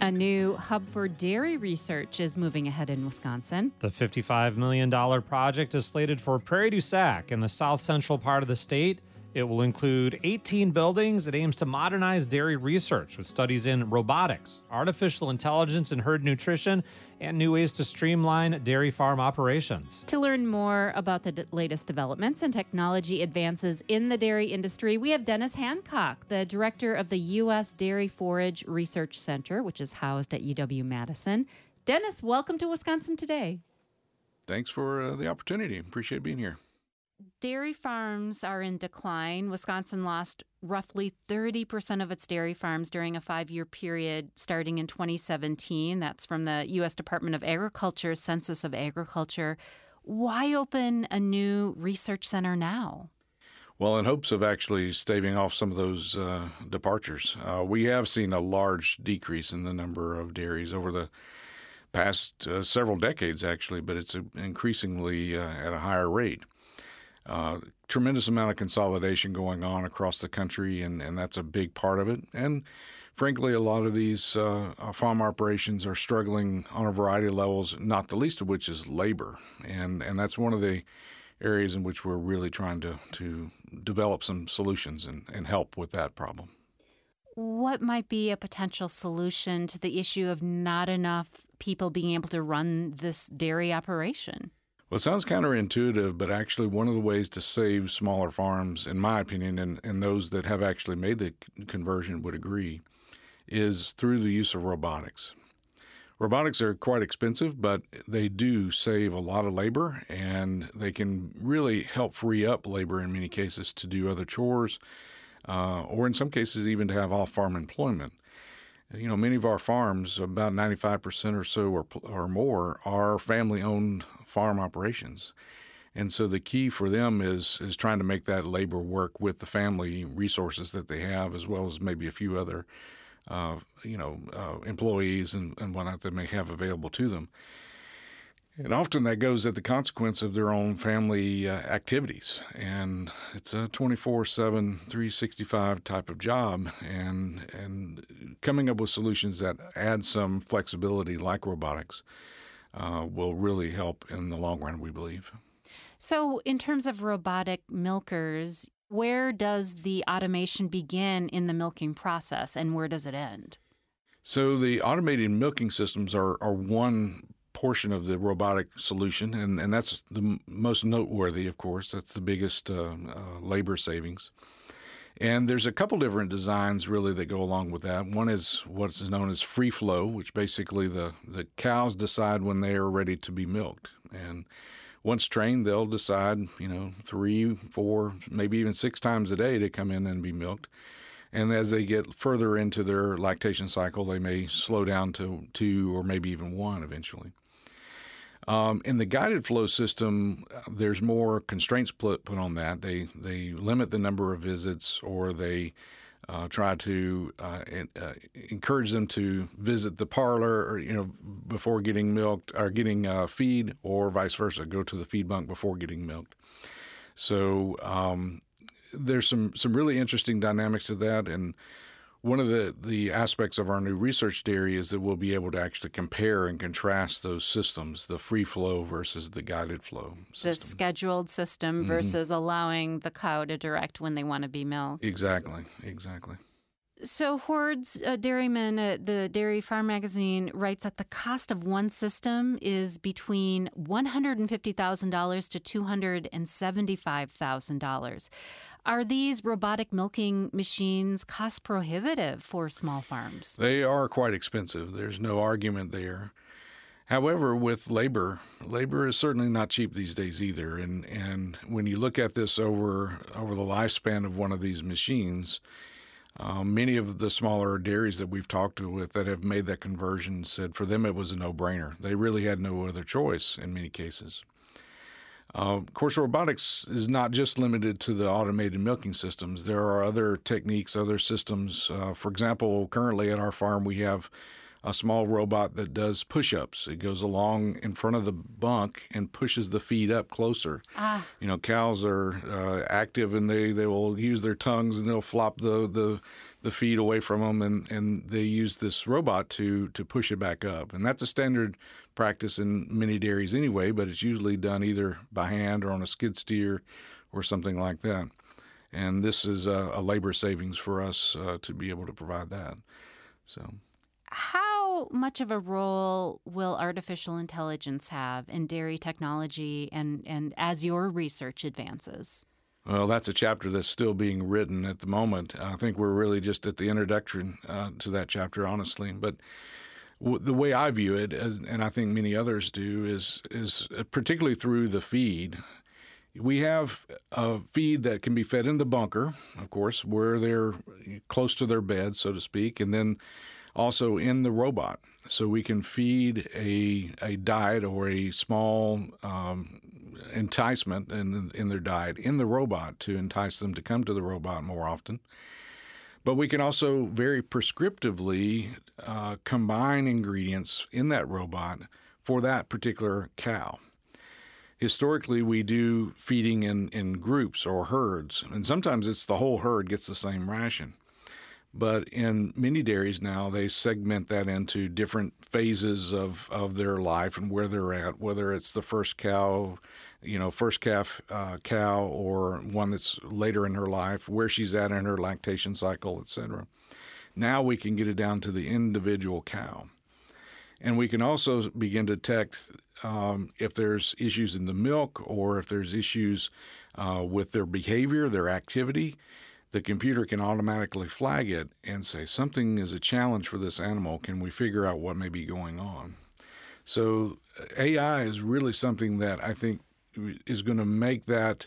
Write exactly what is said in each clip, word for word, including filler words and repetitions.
A new hub for dairy research is moving ahead in Wisconsin. The fifty-five million dollars project is slated for Prairie du Sac in the south central part of the state. It will include eighteen buildings. It aims to modernize dairy research with studies in robotics, artificial intelligence and herd nutrition, and new ways to streamline dairy farm operations. To learn more about the d- latest developments and technology advances in the dairy industry, we have Dennis Hancock, the director of the U S Dairy Forage Research Center, which is housed at U W-Madison. Dennis, welcome to Wisconsin Today. Thanks for uh, the opportunity. Appreciate being here. Dairy farms are in decline. Wisconsin lost roughly thirty percent of its dairy farms during a five-year period starting in twenty seventeen. That's from the U S Department of Agriculture Census of Agriculture. Why open a new research center now? Well, in hopes of actually staving off some of those uh, departures, uh, we have seen a large decrease in the number of dairies over the past uh, several decades, actually, but it's increasingly uh, at a higher rate. Uh, tremendous amount of consolidation going on across the country, and, and that's a big part of it. And frankly, a lot of these uh, farm operations are struggling on a variety of levels, not the least of which is labor. And, and that's one of the areas in which we're really trying to, to develop some solutions and, and help with that problem. What might be a potential solution to the issue of not enough people being able to run this dairy operation? Well, it sounds counterintuitive, but actually one of the ways to save smaller farms, in my opinion, and, and those that have actually made the conversion would agree, is through the use of robotics. Robotics are quite expensive, but they do save a lot of labor, and they can really help free up labor in many cases to do other chores, uh, or in some cases even to have off-farm employment. You know, many of our farms, about ninety-five percent or so or, or more, are family-owned farm operations. And so the key for them is is trying to make that labor work with the family resources that they have, as well as maybe a few other, uh, you know, uh, employees and, and whatnot that may have available to them. And often that goes at the consequence of their own family uh, activities. And it's a twenty-four seven, three sixty-five type of job. And, and coming up with solutions that add some flexibility like robotics uh, will really help in the long run, we believe. So in terms of robotic milkers, where does the automation begin in the milking process and where does it end? So the automated milking systems are, are one portion of the robotic solution, and, and that's the m- most noteworthy, of course. That's the biggest uh, uh, labor savings. And there's a couple different designs really that go along with that. One is what's known as free flow, which basically the, the cows decide when they are ready to be milked. And once trained, they'll decide, you know, three, four, maybe even six times a day to come in and be milked. And as they get further into their lactation cycle, they may slow down to two or maybe even one eventually. Um, in the guided flow system, there's more constraints put, put on that. They they limit the number of visits, or they uh, try to uh, uh, encourage them to visit the parlor, or you know, before getting milked or getting uh, feed, or vice versa, go to the feed bunk before getting milked. So um, there's some some really interesting dynamics to that, and one of the, the aspects of our new research dairy is that we'll be able to actually compare and contrast those systems, the free flow versus the guided flow system. The scheduled system mm-hmm. versus allowing the cow to direct when they want to be milked. Exactly, exactly. So Hoard's uh, Dairyman, uh, the Dairy Farm Magazine, writes that the cost of one system is between one hundred fifty thousand dollars to two hundred seventy-five thousand dollars. Are these robotic milking machines cost prohibitive for small farms? They are quite expensive. There's no argument there. However, with labor, labor is certainly not cheap these days either. And and when you look at this over over the lifespan of one of these machines, um, many of the smaller dairies that we've talked to with that have made that conversion said for them it was a no-brainer. They really had no other choice in many cases. Uh, of course, robotics is not just limited to the automated milking systems. There are other techniques, other systems. Uh, for example, currently at our farm we have a small robot that does push-ups. It goes along in front of the bunk and pushes the feet up closer. Ah. You know, cows are uh, active, and they, they will use their tongues, and they'll flop the, the, the feet away from them, and, and they use this robot to, to push it back up. And that's a standard practice in many dairies anyway, but it's usually done either by hand or on a skid steer or something like that. And this is a, a labor savings for us uh, to be able to provide that. So. How much of a role will artificial intelligence have in dairy technology and, and as your research advances? Well, that's a chapter that's still being written at the moment. I think we're really just at the introduction uh, to that chapter, honestly. But w- the way I view it, as, and I think many others do, is is particularly through the feed. We have a feed that can be fed in the bunker, of course, where they're close to their bed, so to speak, and then also in the robot. So we can feed a a diet or a small um, enticement in, in their diet in the robot to entice them to come to the robot more often. But we can also very prescriptively uh, combine ingredients in that robot for that particular cow. Historically, we do feeding in, in groups or herds, and sometimes it's the whole herd gets the same ration. But in many dairies now, they segment that into different phases of, of their life and where they're at, whether it's the first cow, you know, first calf uh, cow, or one that's later in her life, where she's at in her lactation cycle, et cetera. Now we can get it down to the individual cow. And we can also begin to detect um, if there's issues in the milk or if there's issues uh, with their behavior, their activity. The computer can automatically flag it and say, something is a challenge for this animal. Can we figure out what may be going on? So A I is really something that I think is going to make that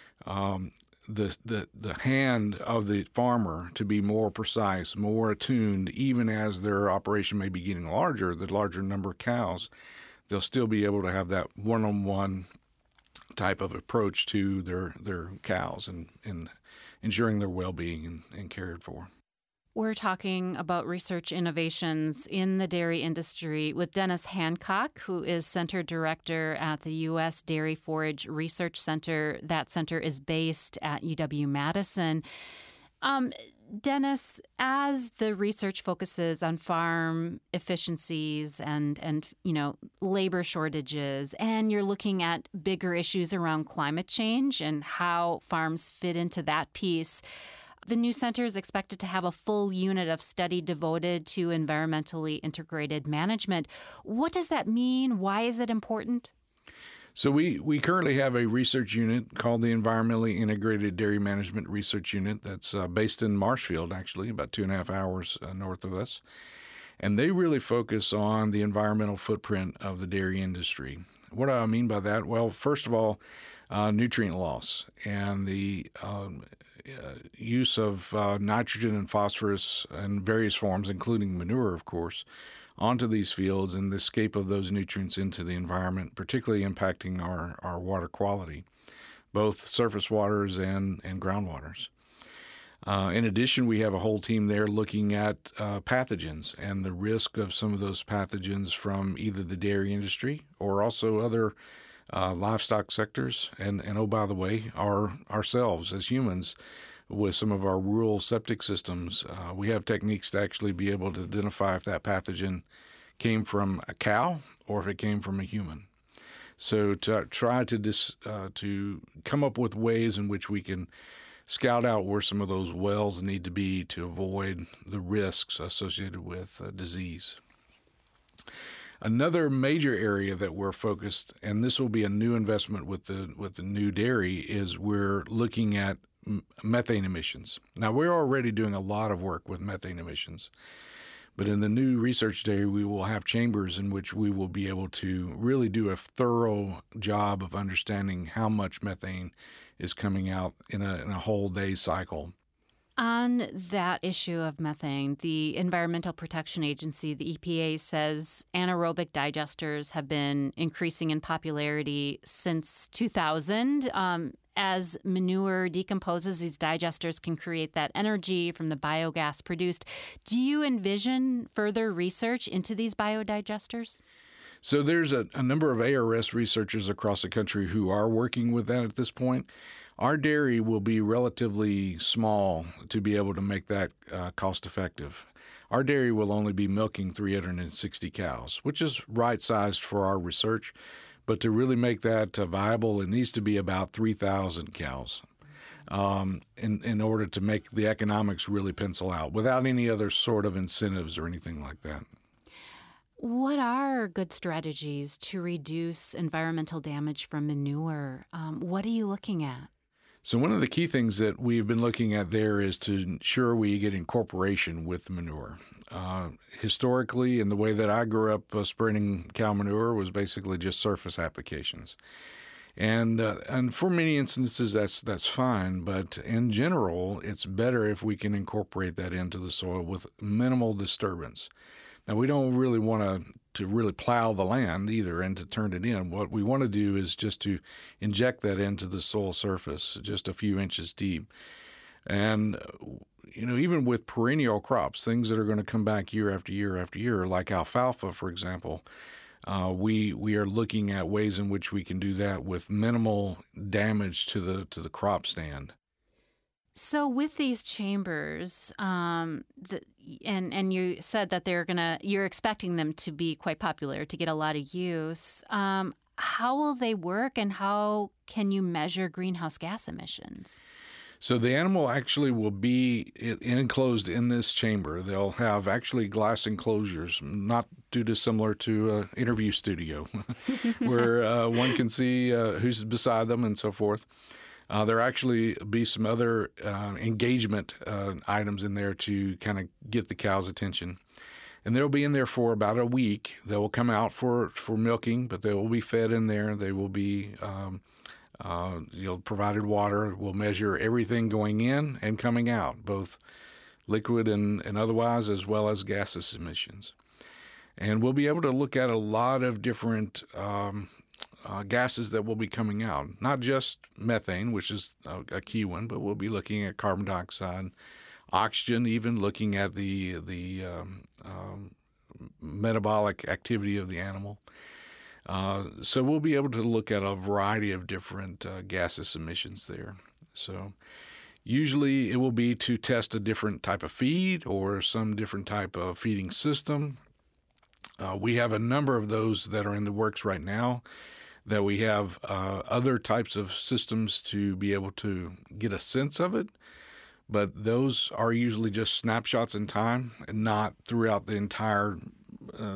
um, the, the, the hand of the farmer to be more precise, more attuned, even as their operation may be getting larger, the larger number of cows, they'll still be able to have that one-on-one type of approach to their, their cows and, and ensuring their well-being and, and cared for. We're talking about research innovations in the dairy industry with Dennis Hancock, who is Center Director at the U S Dairy Forage Research Center. That center is based at U W-Madison. Um, Dennis, as the research focuses on farm efficiencies and, and, you know, labor shortages, and you're looking at bigger issues around climate change and how farms fit into that piece, the new center is expected to have a full unit of study devoted to environmentally integrated management. What does that mean? Why is it important? So we, we currently have a research unit called the Environmentally Integrated Dairy Management Research Unit that's uh, based in Marshfield, actually, about two and a half hours uh, north of us. And they really focus on the environmental footprint of the dairy industry. What do I mean by that? Well, first of all, uh, nutrient loss and the um, uh, use of uh, nitrogen and phosphorus in various forms, including manure, of course, onto these fields and the escape of those nutrients into the environment, particularly impacting our, our water quality, both surface waters and, and groundwaters. Uh, in addition, we have a whole team there looking at uh, pathogens and the risk of some of those pathogens from either the dairy industry or also other uh, livestock sectors. And, and oh, by the way, our ourselves as humans, with some of our rural septic systems, uh, we have techniques to actually be able to identify if that pathogen came from a cow or if it came from a human. So to try to dis, uh, to come up with ways in which we can scout out where some of those wells need to be to avoid the risks associated with uh, disease. Another major area that we're focused, and this will be a new investment with the with the new dairy, is we're looking at methane emissions. Now, we're already doing a lot of work with methane emissions, but in the new research dairy, we will have chambers in which we will be able to really do a thorough job of understanding how much methane is coming out in a, in a whole day cycle. On that issue of methane, the Environmental Protection Agency, the E P A, says anaerobic digesters have been increasing in popularity since two thousand. Um, as manure decomposes, these digesters can create that energy from the biogas produced. Do you envision further research into these biodigesters? So there's a, a number of A R S researchers across the country who are working with that at this point. Our dairy will be relatively small to be able to make that uh, cost effective. Our dairy will only be milking three hundred sixty cows, which is right-sized for our research. But to really make that uh, viable, it needs to be about three thousand cows um, in, in order to make the economics really pencil out without any other sort of incentives or anything like that. What are good strategies to reduce environmental damage from manure? Um, what are you looking at? So one of the key things that we've been looking at there is to ensure we get incorporation with manure. Uh, historically, in the way that I grew up uh, spreading cow manure was basically just surface applications. And uh, and for many instances, that's that's fine. But in general, it's better if we can incorporate that into the soil with minimal disturbance. Now, we don't really want to to really plow the land either and to turn it in. What we want to do is just to inject that into the soil surface just a few inches deep. And, you know, even with perennial crops, things that are going to come back year after year after year, like alfalfa, for example, uh, we we are looking at ways in which we can do that with minimal damage to the to the crop stand. So with these chambers, um, the, and and you said that they're gonna, you're expecting them to be quite popular, to get a lot of use. Um, how will they work, and how can you measure greenhouse gas emissions? So the animal actually will be enclosed in this chamber. They'll have actually glass enclosures, not too dissimilar to an interview studio, where uh, one can see uh, who's beside them and so forth. Uh, there actually be some other uh, engagement uh, items in there to kind of get the cow's attention. And they'll be in there for about a week. They will come out for, for milking, but they will be fed in there. They will be um, uh, you know, provided water. We'll measure everything going in and coming out, both liquid and, and otherwise, as well as gaseous emissions. And we'll be able to look at a lot of different um, Uh, gases that will be coming out, not just methane, which is a, a key one, but we'll be looking at carbon dioxide, oxygen, even looking at the the um, um, metabolic activity of the animal. Uh, so we'll be able to look at a variety of different uh, gaseous emissions there. So usually it will be to test a different type of feed or some different type of feeding system. Uh, we have a number of those that are in the works right now, that we have uh, other types of systems to be able to get a sense of it, but those are usually just snapshots in time and not throughout the entire uh,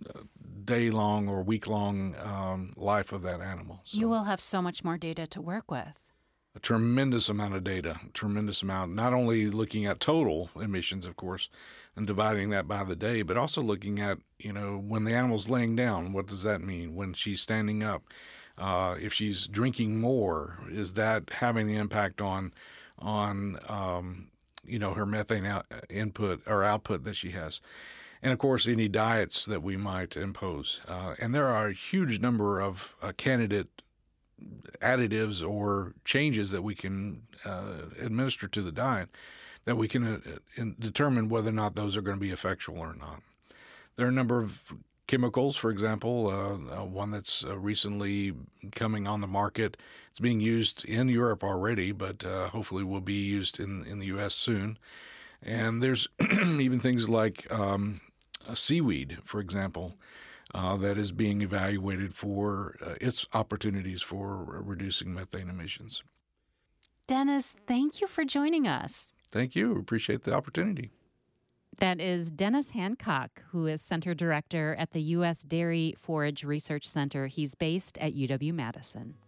day-long or week-long um, life of that animal. So, you will have so much more data to work with. A tremendous amount of data, tremendous amount, not only looking at total emissions, of course, and dividing that by the day, but also looking at, you know, when the animal's laying down, what does that mean? When she's standing up, uh, if she's drinking more, is that having an impact on, on um, you know, her methane out, input or output that she has? And, of course, any diets that we might impose. Uh, and there are a huge number of uh, candidate additives or changes that we can uh, administer to the diet that we can uh, determine whether or not those are going to be effectual or not. There are a number of chemicals, for example, uh, uh, one that's uh, recently coming on the market. It's being used in Europe already, but uh, hopefully will be used in, in the U S soon. And there's even things like um, seaweed, for example, Uh, that is being evaluated for uh, its opportunities for reducing methane emissions. Dennis, thank you for joining us. Thank you. Appreciate the opportunity. That is Dennis Hancock, who is Center Director at the U S Dairy Forage Research Center. He's based at U W Madison.